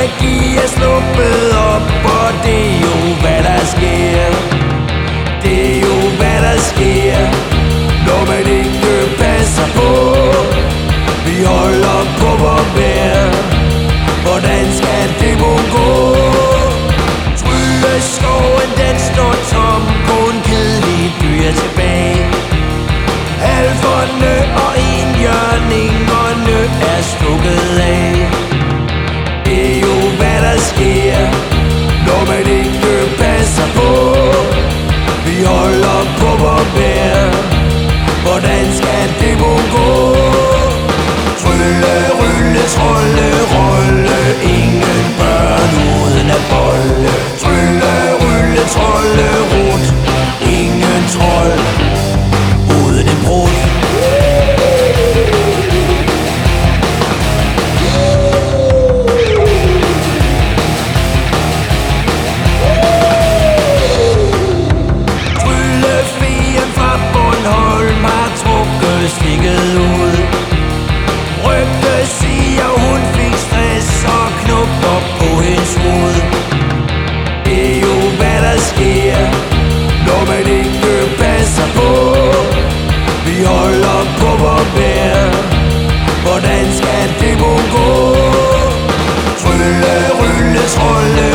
magi er sluppet op, og det er jo hvad der sker. Det er jo hvad der sker, når man ikke passer på. Vi holder på vor vejr, hvordan skal det må gå? Trylleskoven den står tom, kun kedelige byer tilbage. Alferne og enhjørningerne er stukket af. Det er jo hvad der sker, når man ikke passer på. Vi holder på vor vejr, hvordan skal det må gå? Trylle, rylle, trolle, rolle, ingen børn uden at bolle. Trylle, rylle, trolle, rot, ingen trold uden en brud. Tryllefeen fra Bornholm har trukket stikket ud. Rygte siger hun fik stress og knopper på hendes hoved. Det er jo hvad der sker, når man ikke passer på. Vi holder på vor vejr, hvordan skal det må gå? Trylle, rylle, trolle,